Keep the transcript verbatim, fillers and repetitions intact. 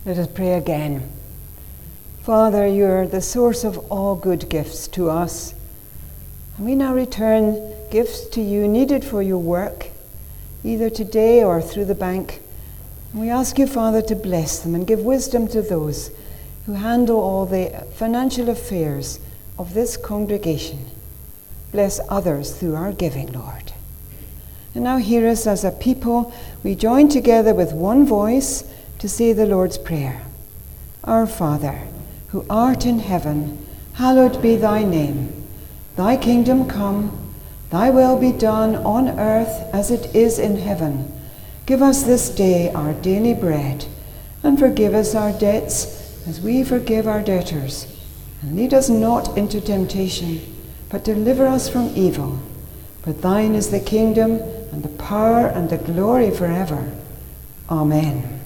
Let us pray again. Father, you are the source of all good gifts to us. And we now return gifts to you needed for your work, either today or through the bank. And we ask you, Father, to bless them and give wisdom to those who handle all the financial affairs of this congregation. Bless others through our giving, Lord. And now hear us as a people. We join together with one voice to say the Lord's Prayer. Our Father, who art in heaven, hallowed be thy name. Thy kingdom come, thy will be done on earth as it is in heaven. Give us this day our daily bread, and forgive us our debts as we forgive our debtors. And lead us not into temptation, but deliver us from evil. For thine is the kingdom, and the power, and the glory forever. Amen.